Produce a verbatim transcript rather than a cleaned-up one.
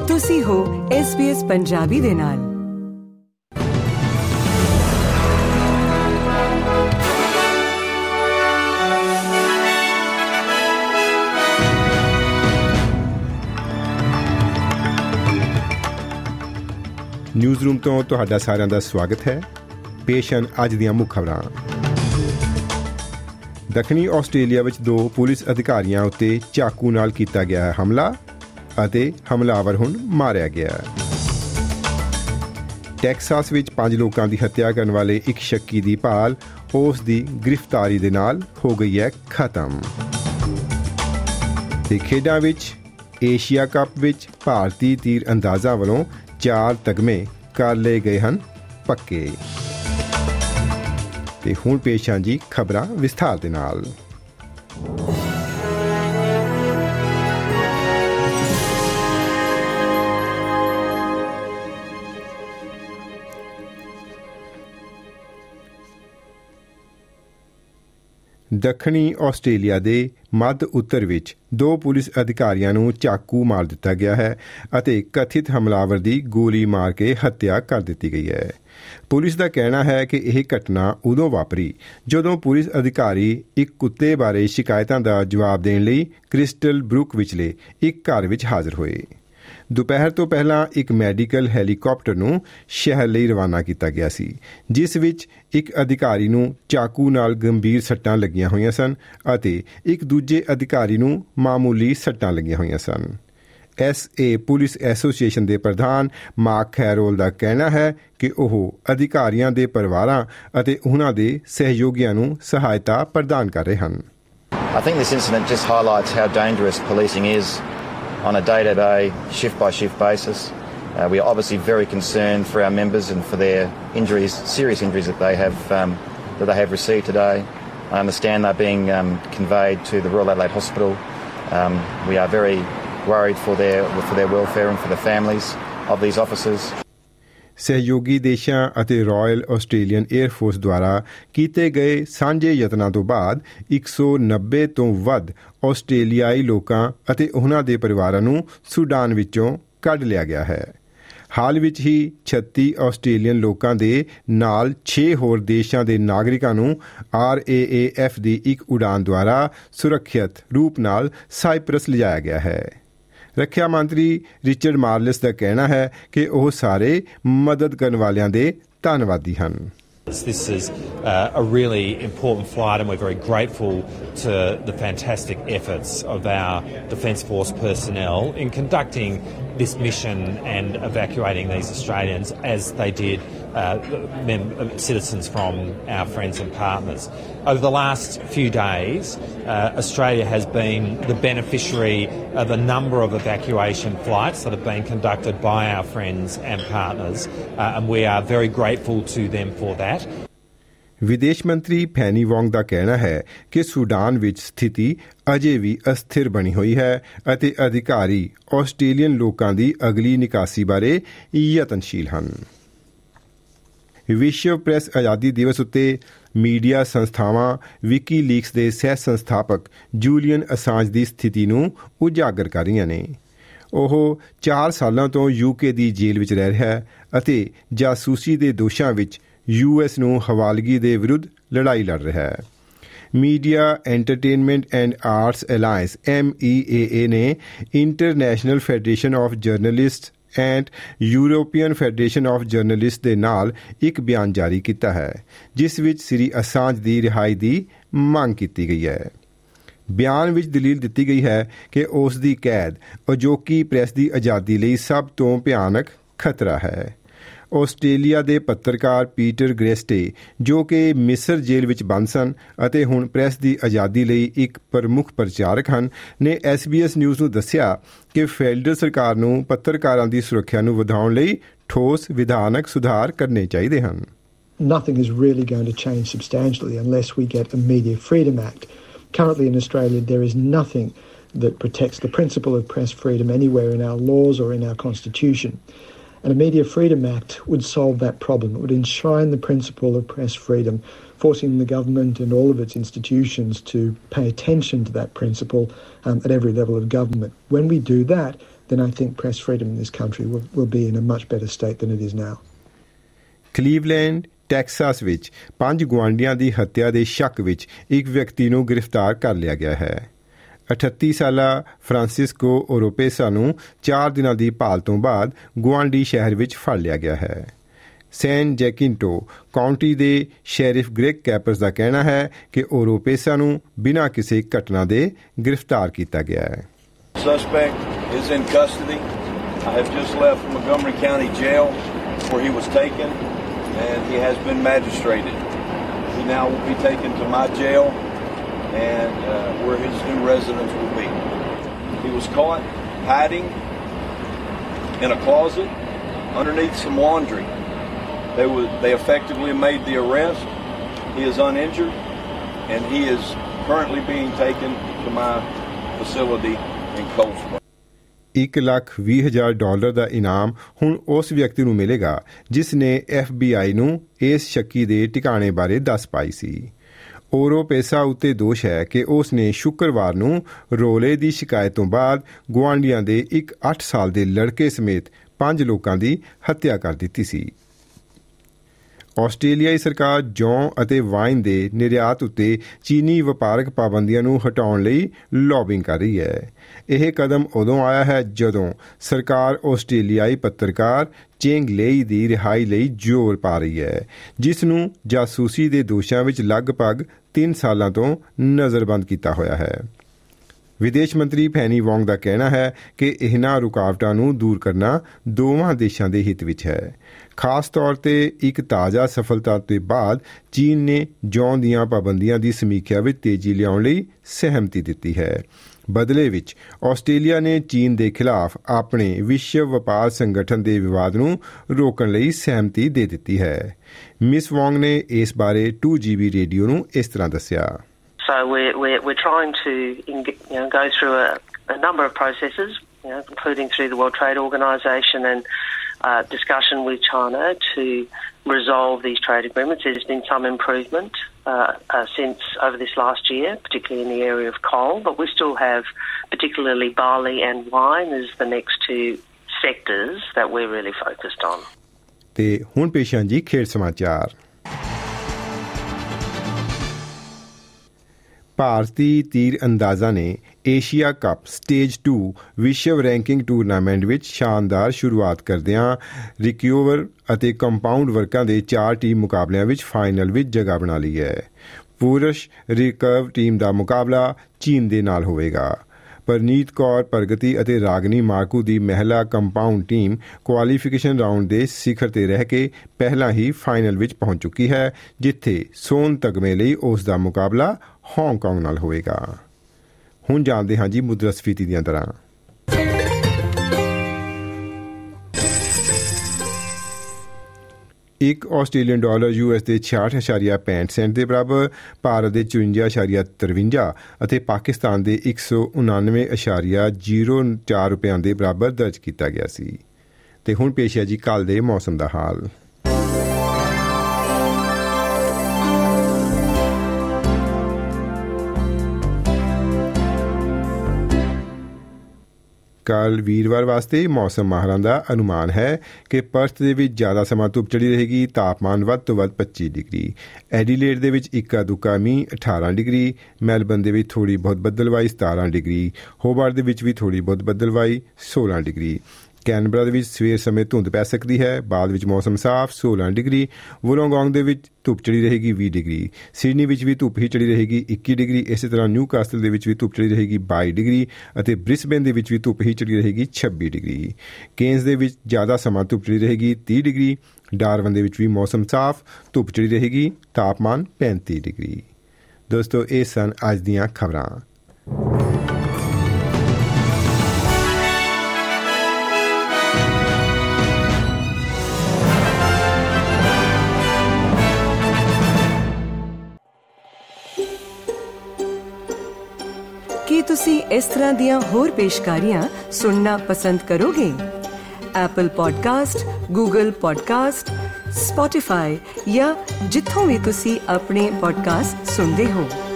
ਤੁਸੀਂ ਹੋ S B S Punjabi ਦੇ ਨਾਲ। ਨਿਊਜ਼ ਰੂਮ ਤੋਂ ਤੁਹਾਡਾ ਸਾਰਿਆਂ ਦਾ ਸਵਾਗਤ ਹੈ। ਪੇਸ਼ ਹਨ ਅੱਜ ਦੀਆਂ ਮੁੱਖ ਖਬਰਾਂ। ਦੱਖਣੀ ਆਸਟ੍ਰੇਲੀਆ ਵਿੱਚ ਦੋ ਪੁਲਿਸ ਅਧਿਕਾਰੀਆਂ ਉੱਤੇ ਚਾਕੂ ਨਾਲ ਕੀਤਾ ਗਿਆ ਹੈ ਹਮਲਾ ਅਤੇ ਹਮਲਾਵਰ ਹੁਣ ਮਾਰਿਆ ਗਿਆ। ਟੈਕਸਾਸ ਵਿੱਚ ਪੰਜ ਲੋਕਾਂ ਦੀ ਹੱਤਿਆ ਕਰਨ ਵਾਲੇ ਇੱਕ ਸ਼ੱਕੀ ਦੀ ਭਾਲ ਉਸ ਦੀ ਗ੍ਰਿਫਤਾਰੀ ਦੇ ਨਾਲ ਹੋ ਗਈ ਹੈ ਖਤਮ। ਤੇ ਖੇਡਾਂ ਵਿੱਚ ਏਸ਼ੀਆ ਕੱਪ ਵਿੱਚ ਭਾਰਤੀ ਤੀਰ ਅੰਦਾਜ਼ਾਂ ਵੱਲੋਂ ਚਾਰ ਤਗਮੇ ਕਰ ਲਏ ਗਏ ਹਨ ਪੱਕੇ। ਤੇ ਹੁਣ ਪੇਸ਼ ਹਾਂ ਜੀ ਖਬਰਾਂ ਵਿਸਥਾਰ ਦੇ ਨਾਲ। ਦੱਖਣੀ ਆਸਟ੍ਰੇਲੀਆ ਦੇ ਮੱਧ ਉੱਤਰ ਵਿੱਚ ਦੋ ਪੁਲਿਸ ਅਧਿਕਾਰੀਆਂ ਨੂੰ ਚਾਕੂ ਮਾਰ ਦਿੱਤਾ ਗਿਆ ਹੈ ਅਤੇ ਕਥਿਤ ਹਮਲਾਵਰ ਦੀ ਗੋਲੀ ਮਾਰ ਕੇ ਹੱਤਿਆ ਕਰ ਦਿੱਤੀ ਗਈ ਹੈ। ਪੁਲਿਸ ਦਾ ਕਹਿਣਾ ਹੈ ਕਿ ਇਹ ਘਟਨਾ ਉਦੋਂ ਵਾਪਰੀ ਜਦੋਂ ਪੁਲਿਸ ਅਧਿਕਾਰੀ ਇੱਕ ਕੁੱਤੇ ਬਾਰੇ ਸ਼ਿਕਾਇਤਾਂ ਦਾ ਜਵਾਬ ਦੇਣ ਲਈ ਕ੍ਰਿਸਟਲ ਬਰੁਕ ਵਿਚਲੇ ਇੱਕ ਘਰ ਵਿੱਚ ਹਾਜ਼ਰ ਹੋਏ। ਦੁਪਹਿਰ ਤੋਂ ਪਹਿਲਾਂ ਇੱਕ ਮੈਡੀਕਲ ਹੈਲੀਕਾਪਟਰ ਨੂੰ ਸ਼ਹਿਰ ਲਈ ਰਵਾਨਾ ਕੀਤਾ ਗਿਆ ਸੀ, ਜਿਸ ਵਿੱਚ ਇੱਕ ਅਧਿਕਾਰੀ ਨੂੰ ਚਾਕੂ ਨਾਲ ਗੰਭੀਰ ਸੱਟਾਂ ਲੱਗੀਆਂ ਹੋਈਆਂ ਸਨ ਅਤੇ ਇੱਕ ਦੂਜੇ ਅਧਿਕਾਰੀ ਨੂੰ ਮਾਮੂਲੀ ਸੱਟਾਂ ਲੱਗੀਆਂ ਹੋਈਆਂ ਸਨ। ਐਸ ਏ ਪੁਲਿਸ ਐਸੋਸੀਏਸ਼ਨ ਦੇ ਪ੍ਰਧਾਨ ਮਾਰਕ ਕੈਰੋਲ ਦਾ ਕਹਿਣਾ ਹੈ ਕਿ ਉਹ ਅਧਿਕਾਰੀਆਂ ਦੇ ਪਰਿਵਾਰਾਂ ਅਤੇ ਉਹਨਾਂ ਦੇ ਸਹਿਯੋਗੀਆਂ ਨੂੰ ਸਹਾਇਤਾ ਪ੍ਰਦਾਨ ਕਰ ਰਹੇ ਹਨ। I think this incident just highlights how dangerous policing is on a day-to-day, shift-by-shift basis. Uh, we are obviously very concerned for our members and for their injuries, serious injuries that they have um, that they have received today. I understand they're being um, conveyed to the Royal Adelaide Hospital. Um, we are very worried for their for their welfare and for the families of these officers. ਸਹਿਯੋਗੀ ਦੇਸ਼ਾਂ ਅਤੇ royal Australian air force ਦੁਆਰਾ ਕੀਤੇ ਗਏ ਸਾਂਝੇ ਯਤਨਾਂ ਤੋਂ ਬਾਅਦ ਇੱਕ ਸੌ ਨੱਬੇ ਤੋਂ ਵੱਧ ਆਸਟ੍ਰੇਲੀਆਈ ਲੋਕਾਂ ਅਤੇ ਉਹਨਾਂ ਦੇ ਪਰਿਵਾਰਾਂ ਨੂੰ ਸੁਡਾਨ ਵਿੱਚੋਂ ਕੱਢ ਲਿਆ ਗਿਆ ਹੈ। ਹਾਲ ਵਿੱਚ ਹੀ ਛੱਤੀ ਆਸਟ੍ਰੇਲੀਅਨ ਲੋਕਾਂ ਦੇ ਨਾਲ ਛੇ ਹੋਰ ਦੇਸ਼ਾਂ ਦੇ ਨਾਗਰਿਕਾਂ ਨੂੰ ਆਰ ਏ ਏ ਐਫ ਦੀ ਇੱਕ ਉਡਾਨ ਦੁਆਰਾ ਸੁਰੱਖਿਅਤ ਰੂਪ ਨਾਲ ਸਾਈਪਰਸ ਲਿਜਾਇਆ ਗਿਆ ਹੈ। ਰੱਖਿਆ ਮੰਤਰੀ ਰਿਚਰਡ ਮਾਰਲਸ ਦਾ ਕਹਿਣਾ ਹੈ ਕਿ ਉਹ ਸਾਰੇ ਮਦਦ ਕਰਨ ਵਾਲਿਆਂ ਦੇ ਧੰਨਵਾਦੀ ਹਨ। This is uh, a really important flight and we're very grateful to the fantastic efforts of our Defence Force personnel in conducting this mission and evacuating these Australians as they did uh, mem- citizens from our friends and partners. Over the last few days, uh, Australia has been the beneficiary of a number of evacuation flights that have been conducted by our friends and partners, uh, and we are very grateful to them for that. ਵਿਦੇਸ਼ ਮੰਤਰੀ penny Wong ਦਾ ਕਹਿਣਾ ਹੈ ਕਿ Sudan ਵਿੱਚ ਸਥਿਤੀ ਅਜੇ ਵੀ ਅਸਥਿਰ ਬਣੀ ਹੋਈ ਹੈ ਅਤੇ ਅਧਿਕਾਰੀ ਆਸਟ੍ਰੇਲੀਅਨ ਲੋਕਾਂ ਦੀ ਅਗਲੀ ਨਿਕਾਸੀ ਬਾਰੇ ਯਤਨਸ਼ੀਲ ਹਨ। ਵਿਸ਼ਵ ਪ੍ਰੈਸ ਆਜ਼ਾਦੀ ਦਿਵਸ ਉੱਤੇ ਮੀਡੀਆ ਸੰਸਥਾਵਾਂ ਵਿਕੀਲੀਕਸ ਦੇ ਸਹਿ ਸੰਸਥਾਪਕ ਜੂਲੀਅਨ ਅਸਾਂਜ ਦੀ ਸਥਿਤੀ ਨੂੰ ਉਜਾਗਰ ਕਰ ਰਹੀਆਂ ਨੇ। ਉਹ ਚਾਰ ਸਾਲਾਂ ਤੋਂ ਯੂਕੇ ਦੀ ਜੇਲ੍ਹ ਵਿੱਚ ਰਹਿ ਰਿਹਾ ਹੈ ਅਤੇ ਜਾਸੂਸੀ ਦੇ ਦੋਸ਼ਾਂ ਵਿੱਚ ਯੂ ਐਸ ਨੂੰ ਹਵਾਲਗੀ ਦੇ ਵਿਰੁੱਧ ਲੜਾਈ ਲੜ ਰਿਹਾ ਹੈ। Media entertainment and arts alliance M E A A ਨੇ international federation of journalist and European federation of journalist ਦੇ ਨਾਲ ਇੱਕ ਬਿਆਨ ਜਾਰੀ ਕੀਤਾ ਹੈ, ਜਿਸ ਵਿੱਚ ਸ੍ਰੀ ਅਸਾਂਜ ਦੀ ਰਿਹਾਈ ਦੀ ਮੰਗ ਕੀਤੀ ਗਈ ਹੈ। ਬਿਆਨ ਵਿੱਚ ਦਲੀਲ ਦਿੱਤੀ ਗਈ ਹੈ ਕਿ ਉਸ ਦੀ ਕੈਦ ਅਜੋਕੀ ਪ੍ਰੈਸ ਦੀ ਆਜ਼ਾਦੀ ਲਈ ਸਭ ਤੋਂ ਭਿਆਨਕ ਖਤਰਾ ਹੈ। ਆਸਟ੍ਰੇਲੀਆ ਦੇ ਪੱਤਰਕਾਰ ਪੀਟਰ ਗ੍ਰੇਸਟੇ, ਜੋ ਕਿ ਮਿਸਰ ਜੇਲ੍ਹ ਵਿੱਚ ਬੰਦ ਸਨ ਅਤੇ ਹੁਣ ਪ੍ਰੈਸ ਦੀ ਆਜ਼ਾਦੀ ਲਈ ਇੱਕ ਪ੍ਰਮੁੱਖ ਪ੍ਰਚਾਰਕ ਹਨ, ਨੇ ਐਸ ਬੀ ਐਸ ਨਿਊਜ਼ ਨੂੰ ਦੱਸਿਆ ਕਿ ਫੈਡਰਲ ਸਰਕਾਰ ਨੂੰ ਪੱਤਰਕਾਰਾਂ ਦੀ ਸੁਰੱਖਿਆ ਨੂੰ ਵਧਾਉਣ ਲਈ ਠੋਸ ਵਿਧਾਨਕ ਸੁਧਾਰ ਕਰਨੇ ਚਾਹੀਦੇ ਹਨ। Nothing is really going to change substantially unless we get a Media Freedom Act. Currently in Australia there is nothing that protects the principle of press freedom anywhere in our laws or in our constitution. And a Media Freedom Act would solve that problem. It would enshrine the principle of press freedom, forcing the government and all of its institutions to pay attention to that principle um, at every level of government. When we do that, then I think press freedom in this country will, will be in a much better state than it is now. Cleveland Texas ਵਿੱਚ ਪੰਜ ਗੁਆਂਢੀਆਂ ਦੀ ਹੱਤਿਆ ਦੇ ਸ਼ੱਕ ਵਿੱਚ ਇੱਕ ਵਿਅਕਤੀ ਨੂੰ ਗ੍ਰਿਫਤਾਰ ਕਰ ਲਿਆ ਗਿਆ ਹੈ। ਅਠੱਤੀ ਸਾਲਾ ਫਰਾਂਸਿਸਕੋ ਓਰੋਪੇਸਾ ਨੂੰ ਚਾਰ ਦਿਨਾਂ ਦੀ ਭਾਲ ਤੋਂ ਬਾਅਦ ਗੁਆਂਢੀ ਸ਼ਹਿਰ ਵਿੱਚ ਫੜ ਲਿਆ ਗਿਆ ਹੈ। ਸੈਨ ਜੈਕਿੰਟੋ ਕਾਉਂਟੀ ਦੇ ਸ਼ੈਰਿਫ ਗ੍ਰੈਗ ਕੈਪਰਸ ਦਾ ਕਹਿਣਾ ਹੈ ਕਿ ਓਰੋਪੇਸਾ ਨੂੰ ਬਿਨਾਂ ਕਿਸੇ ਘਟਨਾ ਦੇ ਗ੍ਰਿਫਤਾਰ ਕੀਤਾ ਗਿਆ ਹੈ। Suspect is in custody. I have just left Montgomery County Jail where he was taken, and he has been magistrated. He now will be taken to my jail and uh, where his new residence will be. He was caught hiding in a closet underneath some laundry. They were, they effectively made the arrest. He is uninjured, and he is currently being taken to my facility in Cold Spring. ਇੱਕ ਲੱਖ ਵੀਹ ਹਜ਼ਾਰ dollar ਦਾ ਇਨਾਮ ਹੁਣ ਉਸ ਵਿਅਕਤੀ ਨੂੰ ਮਿਲੇਗਾ ਜਿਸ ਨੇ ਐਫ ਬੀ ਆਈ ਨੂੰ ਇਸ ਸ਼ੱਕੀ ਦੇ ਟਿਕਾਣੇ ਬਾਰੇ ਦੱਸ ਪਾਈ ਸੀ। ਓਰੋਪੇਸਾ ਉੱਤੇ ਦੋਸ਼ ਹੈ ਕਿ ਉਸ ਨੇ ਸ਼ੁੱਕਰਵਾਰ ਨੂੰ ਰੋਲੇ ਦੀ ਸ਼ਿਕਾਇਤ ਤੋਂ ਬਾਅਦ ਗੁਆਂਢੀਆਂ ਦੇ ਇੱਕ ਅੱਠ ਸਾਲ ਦੇ ਲੜਕੇ ਸਮੇਤ ਪੰਜ ਲੋਕਾਂ ਦੀ ਹੱਤਿਆ ਕਰ ਦਿੱਤੀ ਸੀ। ਆਸਟ੍ਰੇਲੀਆਈ ਸਰਕਾਰ ਜੌਂ ਅਤੇ ਵਾਈਨ ਦੇ ਨਿਰਯਾਤ ਉੱਤੇ ਚੀਨੀ ਵਪਾਰਕ ਪਾਬੰਦੀਆਂ ਨੂੰ ਹਟਾਉਣ ਲਈ ਲੌਬਿੰਗ ਕਰ ਰਹੀ ਹੈ। ਇਹ ਕਦਮ ਉਦੋਂ ਆਇਆ ਹੈ ਜਦੋਂ ਸਰਕਾਰ ਆਸਟ੍ਰੇਲੀਆਈ ਪੱਤਰਕਾਰ ਚੇਂਗ ਲੇਈ ਦੀ ਰਿਹਾਈ ਲਈ ਜ਼ੋਰ ਪਾ ਰਹੀ ਹੈ, ਜਿਸ ਨੂੰ ਜਾਸੂਸੀ ਦੇ ਦੋਸ਼ਾਂ ਵਿੱਚ ਲਗਭਗ ਤਿੰਨ ਸਾਲਾਂ ਤੋਂ ਨਜ਼ਰਬੰਦ ਕੀਤਾ ਹੋਇਆ ਹੈ। ਵਿਦੇਸ਼ ਮੰਤਰੀ ਪੈਨੀ ਵੋਂਗ ਦਾ ਕਹਿਣਾ ਹੈ ਕਿ ਇਹਨਾਂ ਰੁਕਾਵਟਾਂ ਨੂੰ ਦੂਰ ਕਰਨਾ ਦੋਵਾਂ ਦੇਸ਼ਾਂ ਦੇ ਹਿੱਤ ਵਿੱਚ ਹੈ। ਖਾਸ ਤੌਰ ਤੇ ਇੱਕ ਤਾਜ਼ਾ ਸਫਲਤਾ ਤੋਂ ਬਾਅਦ ਚੀਨ ਨੇ ਜੌਂ ਦੀਆਂ ਪਾਬੰਦੀਆਂ ਦੀ ਸਮੀਖਿਆ ਵਿੱਚ ਤੇਜ਼ੀ ਲਿਆਉਣ ਲਈ ਸਹਿਮਤੀ ਦਿੱਤੀ ਹੈ। ਬਦਲੇ ਵਿੱਚ ਆਸਟ੍ਰੇਲੀਆ ਨੇ ਚੀਨ ਦੇ ਖਿਲਾਫ ਆਪਣੇ ਵਿਸ਼ਵ ਵਪਾਰ ਸੰਗਠਨ ਦੇ ਵਿਵਾਦ ਨੂੰ ਰੋਕਣ ਲਈ ਸਹਿਮਤੀ ਦੇ ਦਿੱਤੀ ਹੈ। ਮਿਸ ਵੋਂਗ ਨੇ ਇਸ ਬਾਰੇ ਟੂ ਜੀ ਬੀ ਰੇਡੀਓ ਨੂੰ ਇਸ ਤਰ੍ਹਾਂ ਦੱਸਿਆ। So we're, we're, we're trying to you know, go through a, a number of processes, you know, including through the World Trade Organisation and uh, discussion with China to resolve these trade agreements. There's been some improvement uh, uh, since over this last year, particularly in the area of coal, but we still have particularly barley and wine as the next two sectors that we're really focused on. ਤੇ ਹੁਣ ਪੇਸ਼ਾਂ ਜੀ ਖੇਡ ਸਮਾਚਾਰ। ਭਾਰਤੀ ਤੀਰ ਅੰਦਾਜ਼ਾਂ ਨੇ Asia cup stage two ਵਿਸ਼ਵ ranking tournament ਵਿੱਚ ਸ਼ਾਨਦਾਰ ਸ਼ੁਰੂਆਤ ਕਰਦਿਆਂ ਰਿਕਵਰ ਅਤੇ ਕੰਪਾਊਂਡ ਵਰਕਾਂ ਦੇ ਚਾਰ ਟੀਮ ਮੁਕਾਬਲਿਆਂ ਵਿੱਚ ਫਾਈਨਲ ਵਿੱਚ ਜਗ੍ਹਾ ਬਣਾ ਲਈ ਹੈ। ਪੁਰਸ਼ ਰਿਕਰਵ ਟੀਮ ਦਾ ਮੁਕਾਬਲਾ ਚੀਨ ਦੇ ਨਾਲ ਹੋਵੇਗਾ। ਪਰਨੀਤ ਕੌਰ ਪ੍ਰਗਤੀ ਅਤੇ ਰਾਗਨੀ ਮਾਰਕੂ ਦੀ ਮਹਿਲਾ ਕੰਪਾਊਂਡ ਟੀਮ ਕੁਆਲੀਫਿਕੇਸ਼ਨ ਰਾਊਂਡ ਦੇ ਸਿਖਰ ਤੇ ਰਹਿ ਕੇ ਪਹਿਲਾਂ ਹੀ ਫਾਈਨਲ ਵਿੱਚ ਪਹੁੰਚ ਚੁੱਕੀ ਹੈ, ਜਿੱਥੇ ਸੋਨ ਤਗਮੇ ਲਈ ਉਸ ਦਾ ਮੁਕਾਬਲਾ ਹਾਂਗਕਾਂਗ ਨਾਲ ਹੋਵੇਗਾ। ਹੁਣ ਜਾਣਦੇ ਹਾਂ ਜੀ ਮੁਦਰਾਸਫੀਤੀ ਦੀਆਂ ਦਰਾਂ। ਇੱਕ ਆਸਟ੍ਰੇਲੀਅਨ ਡਾਲਰ ਯੂ ਐਸ ਦੇ ਛਿਆਹਠ ਇਸ਼ਾਰੀਆ ਪੈਂਹਠ ਸੈਂਟ ਦੇ ਬਰਾਬਰ, ਭਾਰਤ ਦੇ ਚੁਰੰਜਾ ਇਸ਼ਾਰੀਆ ਤਰਵੰਜਾ ਅਤੇ ਪਾਕਿਸਤਾਨ ਦੇ ਇੱਕ ਸੌ ਉਣਾਨਵੇਂ ਇਸ਼ਾਰੀਆ ਜ਼ੀਰੋ ਚਾਰ ਰੁਪਇਆਂ ਦੇ ਬਰਾਬਰ ਦਰਜ ਕੀਤਾ ਗਿਆ ਸੀ। ਤੇ ਹੁਣ ਪੇਸ਼ ਹੈ ਜੀ ਕੱਲ੍ਹ ਦੇ ਮੌਸਮ ਦਾ ਹਾਲ। ਕੱਲ੍ਹ ਵੀਰਵਾਰ ਵਾਸਤੇ ਮੌਸਮ ਮਾਹਰਾਂ ਦਾ ਅਨੁਮਾਨ ਹੈ ਕਿ ਪਰਥ ਦੇ ਵਿੱਚ ਜ਼ਿਆਦਾ ਸਮਾਂ ਧੁੱਪ ਚੜੀ ਰਹੇਗੀ, ਤਾਪਮਾਨ ਵੱਧ ਤੋਂ ਵੱਧ ਪੱਚੀ ਡਿਗਰੀ। ਐਡੀਲੇਡ ਦੇ ਵਿੱਚ ਇੱਕਾ ਦੁੱਕਾ ਮੀਂਹ ਅਠਾਰਾਂ ਡਿਗਰੀ, ਮੈਲਬਰਨ ਦੇ ਵਿੱਚ ਥੋੜ੍ਹੀ ਬਹੁਤ ਬੱਦਲਵਾਈ ਸਤਾਰਾਂ ਡਿਗਰੀ, ਹੋਬਾਰਟ ਦੇ ਵਿੱਚ ਵੀ ਥੋੜ੍ਹੀ ਬਹੁਤ ਬੱਦਲਵਾਈ ਸੋਲਾਂ ਡਿਗਰੀ। ਕੈਨਬਰਾ ਦੇ ਵਿੱਚ ਸਵੇਰ ਸਮੇਂ ਧੁੰਦ ਪੈ ਸਕਦੀ ਹੈ, ਬਾਅਦ ਵਿੱਚ ਮੌਸਮ ਸਾਫ਼ ਸੋਲਾਂ ਡਿਗਰੀ। ਵੁਲੋਂਗੋਂਗ ਦੇ ਵਿੱਚ ਧੁੱਪ ਚੜੀ ਰਹੇਗੀ ਵੀਹ ਡਿਗਰੀ। ਸਿਡਨੀ ਵਿੱਚ ਵੀ ਧੁੱਪ ਹੀ ਚੜੀ ਰਹੇਗੀ ਇੱਕੀ ਡਿਗਰੀ। ਇਸੇ ਤਰ੍ਹਾਂ ਨਿਊ ਕਾਸਲ ਦੇ ਵਿੱਚ ਵੀ ਧੁੱਪ ਚੜੀ ਰਹੇਗੀ ਬਾਈ ਡਿਗਰੀ ਅਤੇ ਬ੍ਰਿਸਬੇਨ ਦੇ ਵਿੱਚ ਵੀ ਧੁੱਪ ਹੀ ਚੜੀ ਰਹੇਗੀ ਛੱਬੀ ਡਿਗਰੀ। ਕੇਨਸ ਦੇ ਵਿੱਚ ਜ਼ਿਆਦਾ ਸਮਾਂ ਧੁੱਪ ਚੜੀ ਰਹੇਗੀ ਤੀਹ ਡਿਗਰੀ। ਡਾਰਵਨ ਦੇ ਵਿੱਚ ਵੀ ਮੌਸਮ ਸਾਫ਼, ਧੁੱਪ ਚੜੀ ਰਹੇਗੀ, ਤਾਪਮਾਨ ਪੈਂਤੀ ਡਿਗਰੀ। ਦੋਸਤੋ, ਇਹ ਸਨ ਅੱਜ ਦੀਆਂ ਖਬਰਾਂ। ਕੀ ਤੁਸੀਂ ਇਸ ਤਰ੍ਹਾਂ ਦੀਆਂ ਹੋਰ ਪੇਸ਼ਕਾਰੀਆਂ ਸੁਣਨਾ ਪਸੰਦ ਕਰੋਗੇ? Apple podcast, Google podcast, Spotify ਜਾਂ ਜਿੱਥੋਂ ਵੀ ਤੁਸੀਂ ਆਪਣੇ ਪੋਡਕਾਸਟ ਸੁਣਦੇ ਹੋ।